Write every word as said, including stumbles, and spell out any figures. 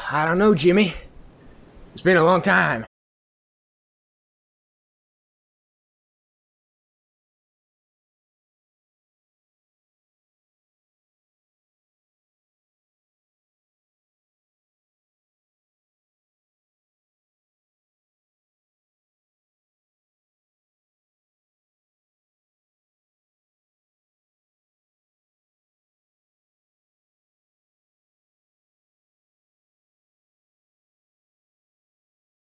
I don't know, Jimmy. It's been a long time.